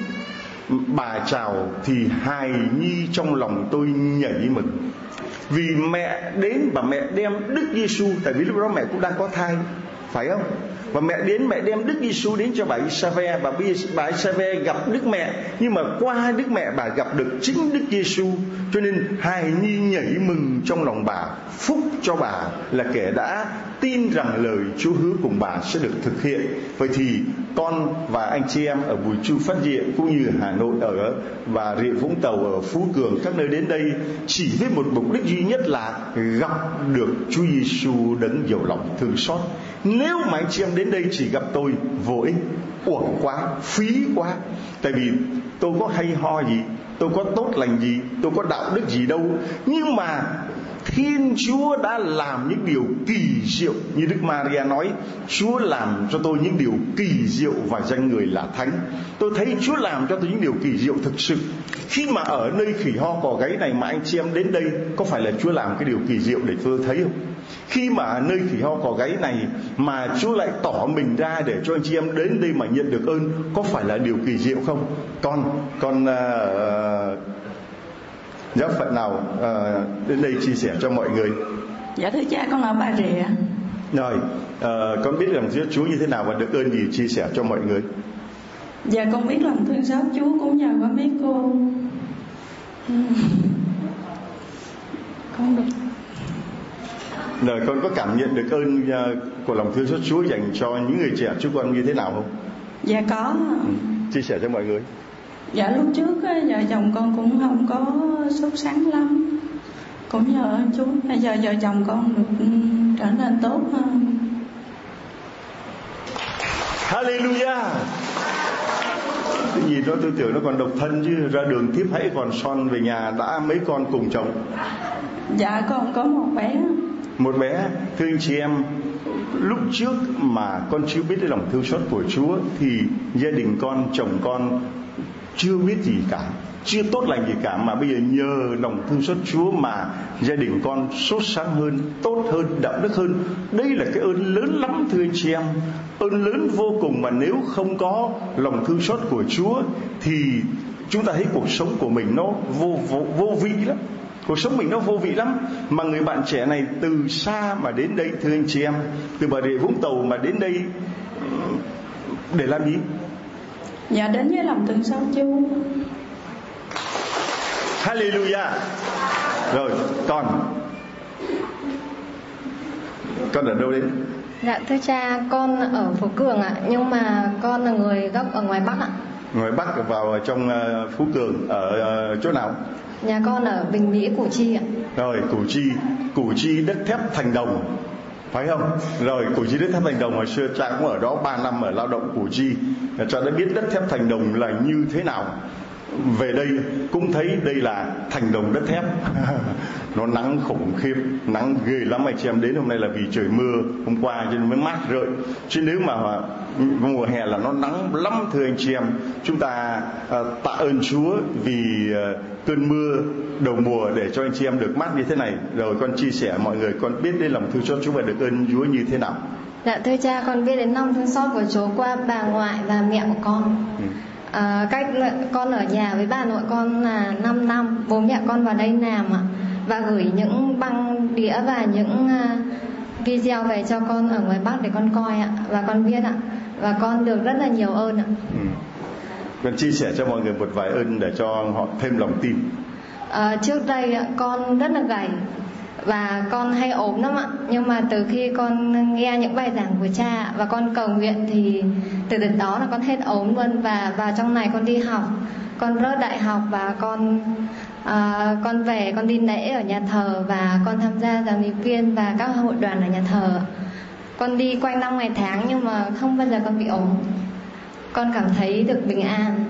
bà chào thì hài nhi trong lòng tôi nhảy mừng. Vì mẹ đến và mẹ đem Đức Giêsu, tại vì lúc đó mẹ cũng đang có thai, phải không? Và mẹ đến, mẹ đem Đức Giêsu đến cho bà Isave, và bà Isave gặp Đức Mẹ, nhưng mà qua Đức Mẹ bà gặp được chính Đức Giêsu, cho nên hài nhi nhảy mừng trong lòng bà. Phúc cho bà là kẻ đã tin rằng lời Chúa hứa cùng bà sẽ được thực hiện. Vậy thì con và anh chị em ở Bùi Chu, Phát Diệm cũng như Hà Nội ở và Rịa Vũng Tàu, ở Phú Cường, các nơi đến đây chỉ với một mục đích duy nhất là gặp được Chúa Giêsu đấng giàu lòng thương xót. Nếu mà anh chị em đến đây chỉ gặp tôi, vô ích, uổng quá, phí quá. Tại vì tôi có hay ho gì, tôi có tốt lành gì, tôi có đạo đức gì đâu. Nhưng mà Thiên Chúa đã làm những điều kỳ diệu. Như Đức Maria nói, Chúa làm cho tôi những điều kỳ diệu và danh người là thánh. Tôi thấy Chúa làm cho tôi những điều kỳ diệu thực sự. Khi mà ở nơi khỉ ho cò gáy này mà anh chị em đến đây, có phải là Chúa làm cái điều kỳ diệu để tôi thấy không? Khi mà ở nơi khỉ ho cò gáy này mà Chúa lại tỏ mình ra để cho anh chị em đến đây mà nhận được ơn, có phải là điều kỳ diệu không? Con con uh, giáo phận nào uh, đến đây chia sẻ cho mọi người? Dạ thưa cha, con là Bà Rịa. Rồi, uh, con biết lòng thương Chúa như thế nào và được ơn gì chia sẻ cho mọi người? Dạ con biết lòng thương xót Chúa cũng nhờ có biết cô. Con được. Rồi con có cảm nhận được ơn uh, của lòng thương xót Chúa dành cho những người trẻ chúng con như thế nào không? Dạ có. Ừ. Chia sẻ cho mọi người. Dạ lúc trước vợ chồng con cũng không có sốt sắng lắm, cũng nhờ ơn Chúa bây giờ vợ chồng con được trở nên tốt hơn. Hallelujah. Cái gì đó tôi tưởng nó còn độc thân chứ, ra đường tiếp hãy còn son, về nhà đã mấy con cùng chồng. Dạ con có một bé. Một bé. Thưa anh chị em, lúc trước mà con chưa biết cái lòng thương xót của Chúa thì gia đình con, chồng con chưa biết gì cả, chưa tốt lành gì cả, mà bây giờ nhờ lòng thương xót Chúa mà gia đình con sốt sáng hơn, tốt hơn, đạo đức hơn. Đây là cái ơn lớn lắm thưa anh chị em, ơn lớn vô cùng. Mà nếu không có lòng thương xót của Chúa thì chúng ta thấy cuộc sống của mình nó vô, vô, vô vị lắm. Cuộc sống mình nó vô vị lắm. Mà người bạn trẻ này từ xa mà đến đây thưa anh chị em, từ Bà Rịa Vũng Tàu mà đến đây để làm gì? Dạ đến với lòng thương xót Chúa. Hallelujah. Rồi con Con ở đâu đến? Dạ thưa cha, con ở Phú Cường ạ, nhưng mà con là người gốc ở ngoài Bắc ạ. Ngoài Bắc, vào trong uh, Phú Cường, ở uh, chỗ nào? Nhà con ở Bình Mỹ, Củ Chi ạ. Rồi, Củ Chi, Củ Chi đất thép Thành Đồng, phải không? Rồi, Củ Chi đất thép Thành Đồng, hồi xưa cha cũng ở đó ba năm ở lao động Củ Chi, cha đã biết đất thép Thành Đồng là như thế nào. về đây cũng thấy đây là thành đồng đất thép. Nó nắng khủng khiếp, nắng ghê lắm. Anh chị em đến hôm nay là vì trời mưa hôm qua cho nên mới mát rượi, chứ nếu mà mùa hè là nó nắng lắm thưa anh chị em. Chúng ta uh, tạ ơn Chúa vì uh, cơn mưa đầu mùa để cho anh chị em được mát như thế này. Rồi con chia sẻ mọi người con biết đến lòng thương xót Chúa và được ơn Chúa như thế nào. Dạ thưa cha, con biết đến lòng thương xót của Chúa qua bà ngoại và mẹ của con. ừ. à, Cách con ở nhà với bà nội con là năm năm. Bố mẹ con vào đây làm ạ, và gửi những băng đĩa và những uh, video về cho con ở ngoài Bắc để con coi ạ. Và con biết ạ, và con được rất là nhiều ơn ạ. ừ. Con chia sẻ cho mọi người một vài ơn để cho họ thêm lòng tin. à, Trước đây con rất là gầy và con hay ốm lắm ạ. Nhưng mà từ khi con nghe những bài giảng của cha và con cầu nguyện thì từ đợt đó là con hết ốm luôn. Và vào trong này con đi học, con rớt đại học và con à, con về con đi lễ ở nhà thờ và con tham gia giảng lý viên và các hội đoàn ở nhà thờ. Con đi quanh năm ngày tháng nhưng mà không bao giờ con bị ốm. Con cảm thấy được bình an.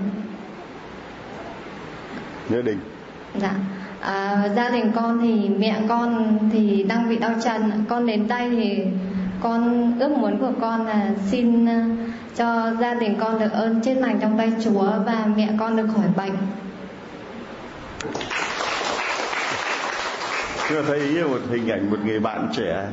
Gia đình. Dạ. À, gia đình con thì mẹ con thì đang bị đau chân. Con đến đây thì con ước muốn của con là xin cho gia đình con được ơn chết lành trong tay Chúa và mẹ con được khỏi bệnh. Chúng ta thấy một hình ảnh một người bạn trẻ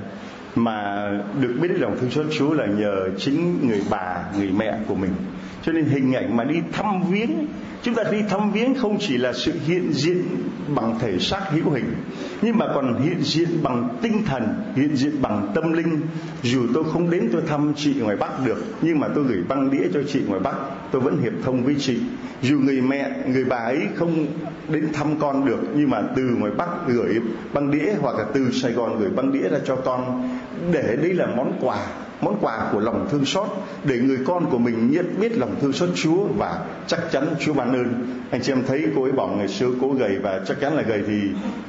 mà được biết đến lòng thương xót Chúa là nhờ chính người bà, người mẹ của mình. Cho nên hình ảnh mà đi thăm viếng, chúng ta đi thăm viếng không chỉ là sự hiện diện bằng thể xác hữu hình, nhưng mà còn hiện diện bằng tinh thần, hiện diện bằng tâm linh. Dù tôi không đến tôi thăm chị ngoài Bắc được, nhưng mà tôi gửi băng đĩa cho chị ngoài Bắc, tôi vẫn hiệp thông với chị. Dù người mẹ, người bà ấy không đến thăm con được, nhưng mà từ ngoài Bắc gửi băng đĩa hoặc là từ Sài Gòn gửi băng đĩa ra cho con, để đây là món quà, món quà của lòng thương xót, để người con của mình nhận biết lòng thương xót Chúa và chắc chắn Chúa ban ơn. Anh chị em thấy cô ấy bảo ngày xưa cô gầy và chắc chắn là gầy thì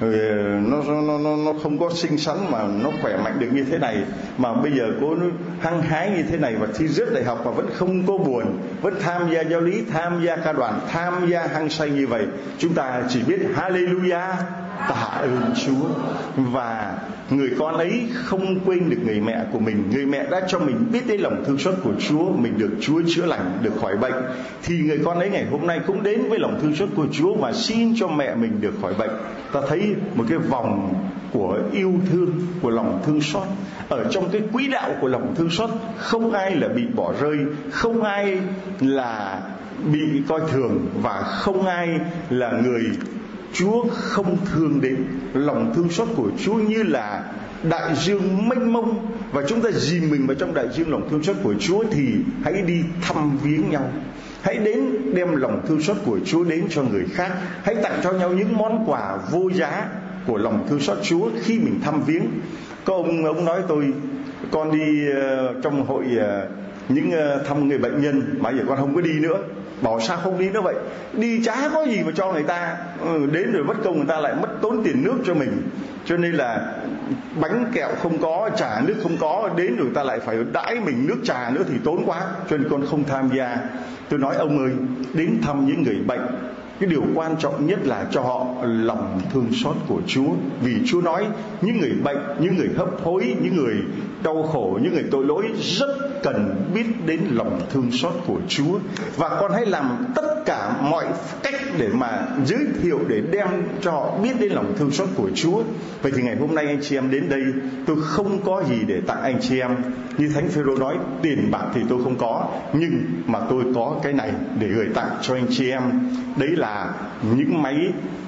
nó nó nó nó không có xinh xắn mà nó khỏe mạnh được như thế này, mà bây giờ cô nó hăng hái như thế này và thi rớt đại học mà vẫn không có buồn, vẫn tham gia giáo lý, tham gia ca đoàn, tham gia hăng say như vậy. Chúng ta chỉ biết Hallelujah, tạ ơn Chúa. Và người con ấy không quên được người mẹ của mình. Người mẹ đã cho mình biết đến lòng thương xót của Chúa, mình được Chúa chữa lành, được khỏi bệnh. Thì người con ấy ngày hôm nay cũng đến với lòng thương xót của Chúa và xin cho mẹ mình được khỏi bệnh. Ta thấy một cái vòng của yêu thương, của lòng thương xót. Ở trong cái quỹ đạo của lòng thương xót, không ai là bị bỏ rơi, không ai là bị coi thường, và không ai là người Chúa không thương đến. Lòng thương xót của Chúa như là đại dương mênh mông, và chúng ta dìm mình vào trong đại dương lòng thương xót của Chúa. Thì hãy đi thăm viếng nhau, hãy đến đem lòng thương xót của Chúa đến cho người khác, hãy tặng cho nhau những món quà vô giá của lòng thương xót Chúa khi mình thăm viếng. Có ông ông nói tôi, con đi uh, trong hội uh, những uh, thăm người bệnh nhân mà giờ con không có đi nữa. Bảo sao không đi nữa vậy? Đi chả có gì mà cho người ta, ừ, đến rồi mất công người ta lại mất tốn tiền nước cho mình. Cho nên là bánh kẹo không có, trà nước không có, đến rồi người ta lại phải đãi mình nước trà nữa thì tốn quá. Cho nên con không tham gia. Tôi nói ông ơi, đến thăm những người bệnh, cái điều quan trọng nhất là cho họ lòng thương xót của Chúa. Vì Chúa nói những người bệnh, những người hấp hối, những người đau khổ, những người tội lỗi rất cần biết đến lòng thương xót của Chúa. Và con hãy làm tất cả mọi cách để mà giới thiệu, để đem cho họ biết đến lòng thương xót của Chúa. Vậy thì ngày hôm nay anh chị em đến đây, tôi không có gì để tặng anh chị em. Như Thánh Phêrô nói, tiền bạc thì tôi không có, nhưng mà tôi có cái này để gửi tặng cho anh chị em. Đấy là những máy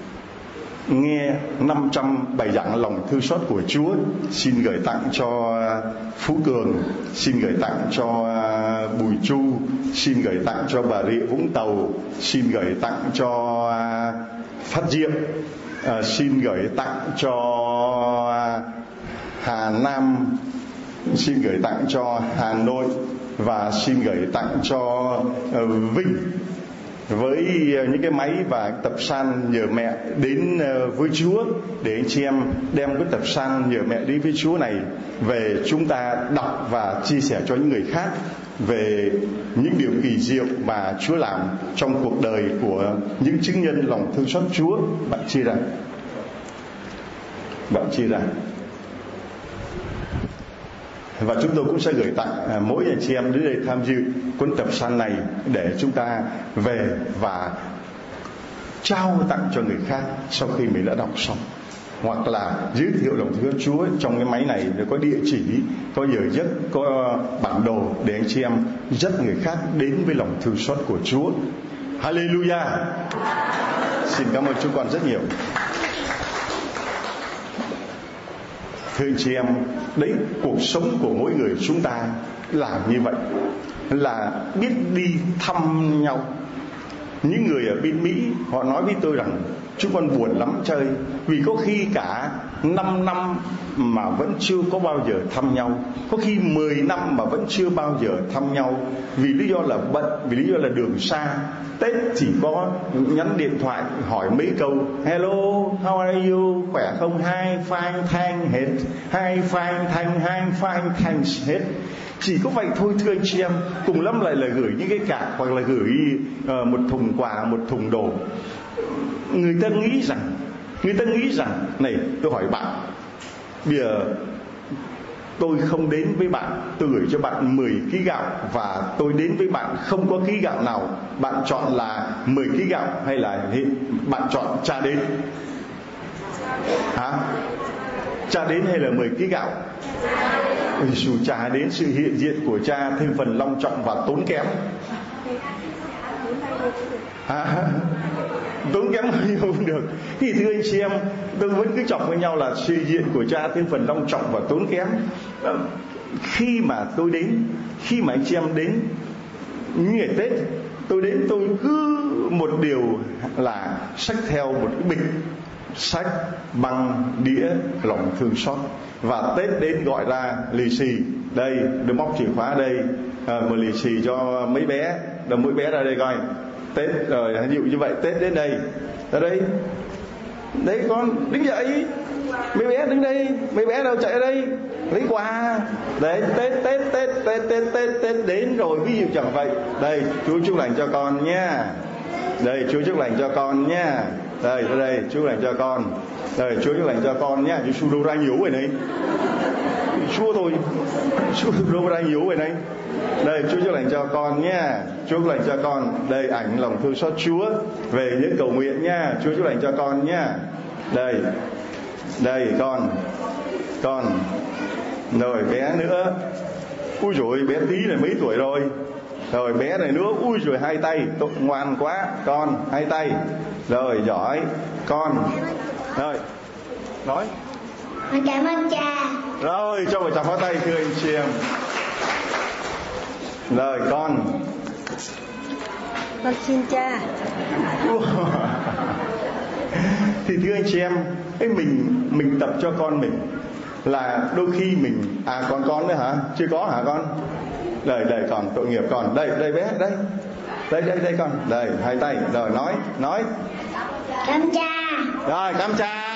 nghe năm trăm bài giảng lòng thương xót của Chúa. Xin gửi tặng cho Phú Cường, xin gửi tặng cho Bùi Chu, xin gửi tặng cho Bà Rịa Vũng Tàu, xin gửi tặng cho Phát Diệm, à, xin gửi tặng cho Hà Nam, xin gửi tặng cho Hà Nội, và xin gửi tặng cho uh, Vinh. với những cái máy và tập san nhờ mẹ đến với Chúa, để anh chị em đem cái tập san nhờ mẹ đến với Chúa này về, chúng ta đọc và chia sẻ cho những người khác về những điều kỳ diệu mà Chúa làm trong cuộc đời của những chứng nhân lòng thương xót Chúa. Bạn chia ra, bạn chia ra. Và chúng tôi cũng sẽ gửi tặng mỗi anh chị em đến đây tham dự cuốn tập san này để chúng ta về và trao tặng cho người khác sau khi mình đã đọc xong, hoặc là giới thiệu lòng thương Chúa trong cái máy này. Để có địa chỉ, có giờ giấc, có bản đồ để anh chị em dắt người khác đến với lòng thương xót của Chúa. Hallelujah. Xin cảm ơn chúng con rất nhiều. Thưa anh chị em, đấy, cuộc sống của mỗi người chúng ta là như vậy, là biết đi thăm nhau. Những người ở bên Mỹ họ nói với tôi rằng chúng con buồn lắm chơi, vì có khi cả năm năm mà vẫn chưa có bao giờ thăm nhau, có khi mười năm mà vẫn chưa bao giờ thăm nhau, vì lý do là bận, vì lý do là đường xa. Tết chỉ có nhắn điện thoại hỏi mấy câu hello, how are you, khỏe không, hi fine thanks hết, hi fine thanks, hi fine thanks hết. Chỉ có vậy thôi thưa anh chị em. Cùng lắm lại là gửi những cái cạc, hoặc là gửi uh, một thùng quà, một thùng đồ. Người ta nghĩ rằng Người ta nghĩ rằng này, tôi hỏi bạn, bây giờ tôi không đến với bạn, tôi gửi cho bạn mười ký gạo, và tôi đến với bạn không có ký gạo nào, bạn chọn là mười ký gạo hay là bạn chọn cha đến? Hả? Cha đến hay là mười ký gạo? Dù cha đến, sự hiện diện của cha thêm phần long trọng và tốn kém. À, tốn kém bao nhiêu cũng được. Thì thưa anh chị em, tôi vẫn cứ chọc với nhau là sự hiện diện của cha thêm phần long trọng và tốn kém. Khi mà tôi đến, khi mà anh chị em đến những ngày Tết, tôi đến tôi cứ một điều là xách theo một cái bịch sách, băng, đĩa lòng thương xót. Và Tết đến gọi ra lì xì, đây, đưa móc chìa khóa đây, à, một lì xì cho mấy bé, đưa mỗi bé ra đây coi. Tết rồi, ví dụ như vậy, Tết đến đây, ra đây, đấy con đứng dậy, mấy bé đứng đây, mấy bé đâu chạy ra đây lấy quà. Đấy, Tết Tết Tết Tết Tết Tết Tết đến rồi, ví dụ chẳng vậy. Đây, Chúa chúc lành cho con nha. Đây, Chúa chúc lành cho con nha. Đây, đây, đây, Chúa lành cho con. Đây, Chúa chúc lành cho con nha. Chúa đâu ra nhiều vậy này. Chúa thôi, Chúa đâu ra nhiều vậy này. Đây, Chúa chúc lành cho con nha. Chúa chúc lành cho con. Đây, ảnh lòng thương xót Chúa về những cầu nguyện nha. Chúa chúc lành cho con nha. Đây, đây con, con. Rồi bé nữa. Ui dồi, bé tí này mấy tuổi rồi. Rồi bé này nữa, ui rồi hai tay, tốt, ngoan quá, con, hai tay. Rồi giỏi, con. Rồi, nói. Cảm ơn cha. Rồi, cho một tràng pháo tay thưa anh chị em. Rồi con. Con xin cha. Thì thưa anh chị em, ấy mình mình tập cho con mình là đôi khi mình à còn con nữa hả? Chưa có hả con? Đây đây còn tội nghiệp con. Đây đây bé đây. Đây đây đây con. Đây hai tay. Rồi nói nói. Cảm cha. Rồi cảm cha.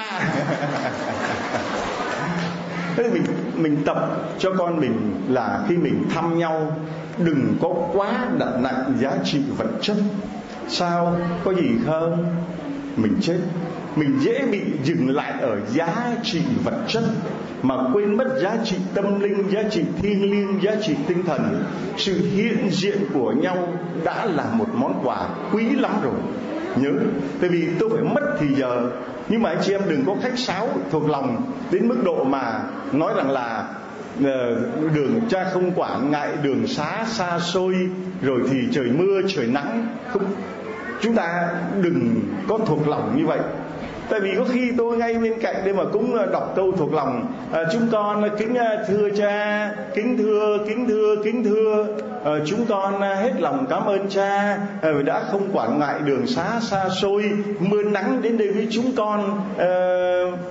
Thế mình mình tập cho con mình là khi mình thăm nhau đừng có quá đặt nặng giá trị vật chất. Sao? Có gì không? Mình chết. Mình dễ bị dừng lại ở giá trị vật chất mà quên mất giá trị tâm linh, giá trị thiêng liêng, giá trị tinh thần. Sự hiện diện của nhau đã là một món quà quý lắm rồi. Nhớ, tại vì tôi phải mất thì giờ. Nhưng mà anh chị em đừng có khách sáo thuộc lòng đến mức độ mà nói rằng là uh, đường cha không quản ngại đường xá xa xôi, rồi thì trời mưa trời nắng. Không, chúng ta đừng có thuộc lòng như vậy. Tại vì có khi tôi ngay bên cạnh đây mà cũng đọc câu thuộc lòng, à, chúng con kính thưa cha, kính thưa, kính thưa, kính thưa, à, chúng con hết lòng cảm ơn cha à, đã không quản ngại đường xá xa xôi, mưa nắng đến đây với chúng con. À,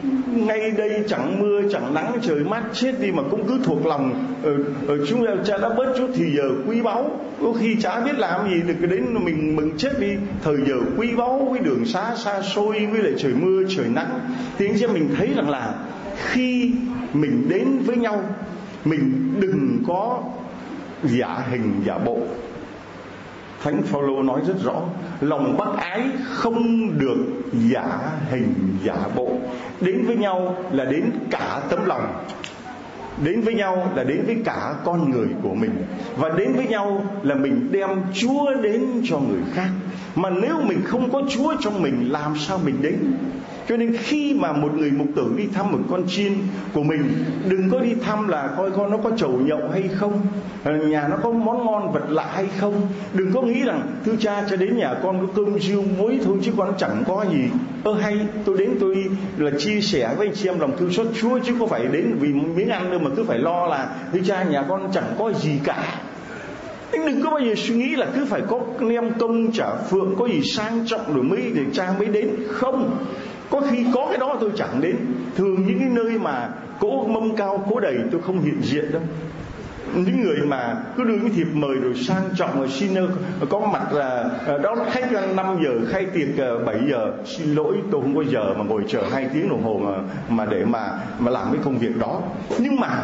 ngay đây chẳng mưa chẳng nắng, trời mát chết đi mà cũng cứ thuộc lòng ở, ở chúng cha đã bớt chút thì giờ quý báu. Có khi chả biết làm gì được, đến mình mừng chết đi. Thời giờ quý báu với đường xá xa xôi, với lại trời mưa trời nắng, thì anh chị mình thấy rằng là khi mình đến với nhau, mình đừng có giả hình giả bộ. Thánh Phaolô nói rất rõ, lòng bác ái không được giả hình giả bộ. Đến với nhau là đến cả tấm lòng, đến với nhau là đến với cả con người của mình, và đến với nhau là mình đem Chúa đến cho người khác. Mà nếu mình không có Chúa trong mình, làm sao mình đến? Cho nên khi mà một người mục tử đi thăm một con chiên của mình, đừng có đi thăm là coi con nó có chầu nhậu hay không, nhà nó có món ngon vật lạ hay không. Đừng có nghĩ rằng thưa cha, cho đến nhà con có cơm riêu muối thôi chứ con chẳng có gì. Ơ hay tôi đến tôi là chia sẻ với anh chị em lòng thương xót Chúa, chứ có phải đến vì miếng ăn đâu mà cứ phải lo là thưa cha nhà con chẳng có gì cả. Anh đừng có bao giờ suy nghĩ là cứ phải có nem công chả phượng, có gì sang trọng rồi mới để cha mới đến. Không, có khi có cái đó tôi chẳng đến. Thường những cái nơi mà cỗ mâm cao cỗ đầy tôi không hiện diện đâu. Những người mà cứ đưa cái thiệp mời rồi sang trọng rồi xin có mặt là đón khách năm giờ, khai tiệc bảy giờ, xin lỗi tôi không có giờ mà ngồi chờ hai tiếng đồng hồ mà mà để mà mà làm cái công việc đó. Nhưng mà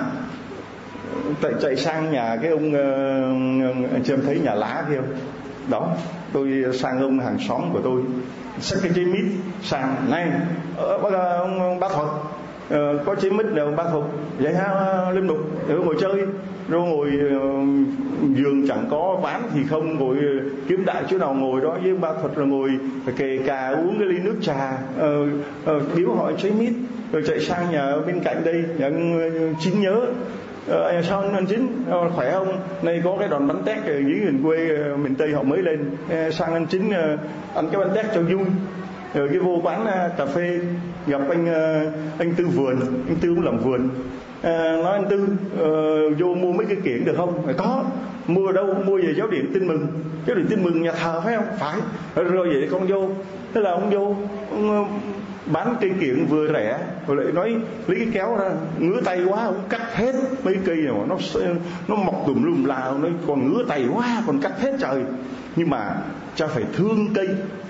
tại chạy sang nhà cái ông uh, anh chị em thấy nhà lá kia không? Đó, tôi sang ông hàng xóm của tôi, xách cái trái mít sang, này uh, bác, ông, ông bác Thuật, uh, có trái mít nào bác Thuật vậy ha, Linh Mục để ngồi chơi. Rồi ngồi uh, giường chẳng có bán thì không, ngồi uh, kiếm đại chỗ nào ngồi đó với bác Thuật, là ngồi kề cà uống cái ly nước trà, uh, uh, biếu họ trái mít. Rồi chạy sang nhà bên cạnh đây, nhà anh Chính nhớ, Ờ, sao anh Chính ờ, khỏe không? Nay có cái đòn bánh tét dưới miền quê miền Tây họ mới lên, ờ, sang anh Chính ờ, ăn cái bánh tét cho vui. Rồi cái vô quán uh, cà phê gặp anh uh, anh Tư vườn, anh Tư cũng làm vườn. Uh, nói anh Tư uh, vô mua mấy cái kiển được không? Phải có. Mua ở đâu? Mua về giáo điện Tin Mừng. Giáo điện Tin Mừng nhà thờ phải không? Phải. Rồi vậy con vô. Thế là ông vô ông, uh, bán cây kiển vừa rẻ, rồi lại nói lấy cái kéo ra, ngứa tay quá, ông cắt hết mấy cây này mà nó nó mọc tùm lum la, nói còn ngứa tay quá, còn cắt hết trời. Nhưng mà cha phải thương cây,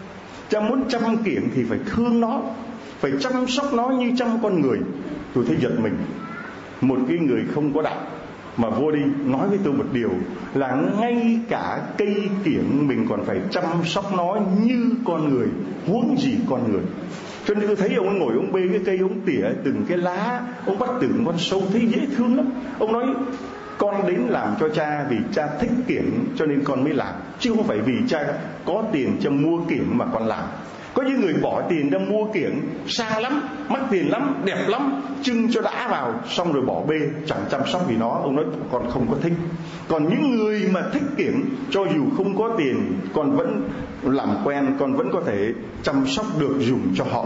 cha muốn chăm kiển thì phải thương nó, phải chăm sóc nó như chăm con người. Tôi thấy giật mình, một cái người không có đạo mà vô đi nói với tôi một điều là ngay cả cây kiển mình còn phải chăm sóc nó như con người, huống gì con người. Cho nên tôi thấy ông ấy ngồi, ông bê cái cây, ông tỉa từng cái lá, ông bắt từng con sâu, thấy dễ thương lắm. Ông nói con đến làm cho cha vì cha thích kiển cho nên con mới làm, chứ không phải vì cha có tiền cho mua kiển mà con làm. Có những người bỏ tiền ra mua kiển sang lắm, mắc tiền lắm, đẹp lắm, trưng cho đã vào, xong rồi bỏ bê, chẳng chăm sóc vì nó. Ông nói con không có thích. Còn những người mà thích kiển, cho dù không có tiền, con vẫn làm quen, con vẫn có thể chăm sóc được dùng cho họ,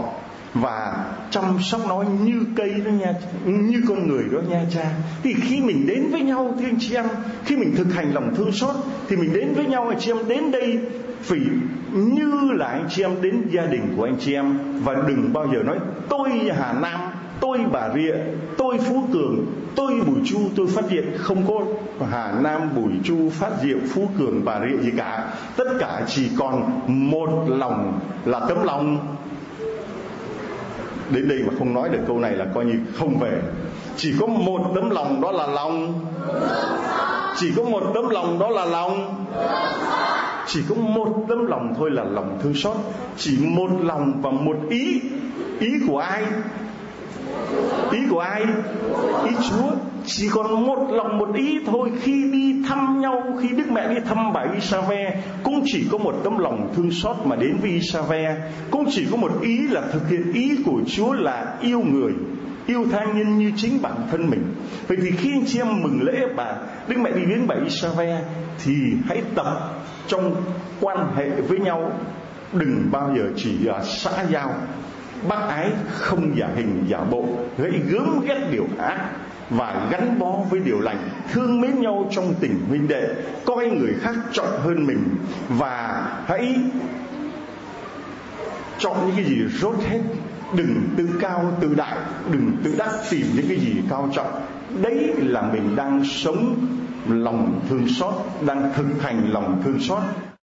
và chăm sóc nó như cây đó nha, như con người đó nha cha. Thì khi mình đến với nhau thưa anh chị em, khi mình thực hành lòng thương xót thì mình đến với nhau anh chị em, đến đây phải như là anh chị em đến gia đình của anh chị em. Và đừng bao giờ nói tôi Hà Nam, tôi Bà Rịa, tôi Phú Cường, tôi Bùi Chu, tôi Phát Diệm. Không có Hà Nam, Bùi Chu, Phát Diệm, Phú Cường, Bà Rịa gì cả. Tất cả chỉ còn một lòng là tấm lòng. Đến đây mà không nói được câu này là coi như không về. Chỉ có một tấm lòng, đó là lòng. Chỉ có một tấm lòng, đó là lòng. Chỉ có một tấm lòng thôi là lòng thương xót. Chỉ một lòng và một ý. Ý của ai? Ý của ai? Ý Chúa. Chỉ còn một lòng một ý thôi. Khi đi thăm nhau, khi Đức Mẹ đi thăm bà Isave, cũng chỉ có một tấm lòng thương xót mà đến với Isave. Cũng chỉ có một ý là thực hiện ý của Chúa là yêu người, yêu tha nhân như chính bản thân mình. Vậy thì khi anh chị em mừng lễ bà Đức Mẹ đi viếng bà Isave thì hãy tập trong quan hệ với nhau, đừng bao giờ chỉ là xã giao. Bác ái không giả hình giả bộ, gãy gớm ghét điều ác và gắn bó với điều lành, thương mến nhau trong tình huynh đệ, coi người khác trọng hơn mình, và hãy chọn những cái gì rốt hết đừng tự cao tự đại, đừng tự đắc tìm những cái gì cao trọng. Đấy là mình đang sống lòng thương xót, đang thực hành lòng thương xót.